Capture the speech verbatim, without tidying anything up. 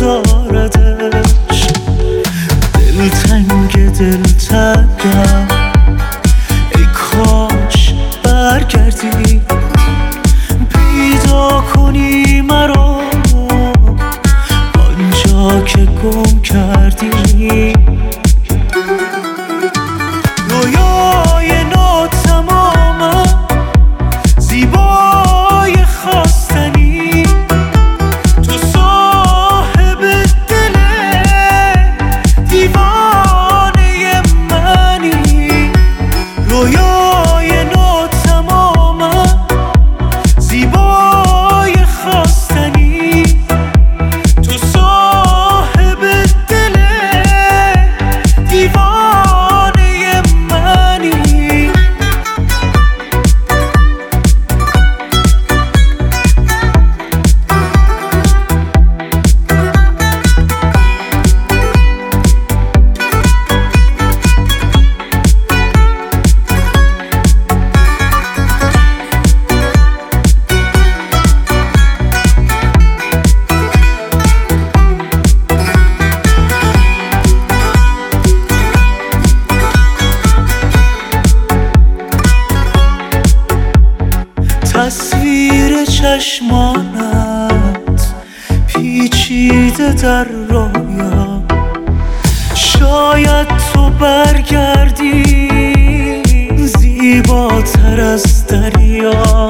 داردش. دلتنگ دلتنگم ای کاش برگردی پیدا کنی مرا آنجا که گم کردی. رویای ناتمامم زیبای خواستنی تو صاحب دل دیوانه منی. رویای ناتمامم زیبای خواستنی تو صاحب دل دیوانه منی. تصویر چشمانت پیچیده در رویا، شاید تو برگردی زیباتر از دریا.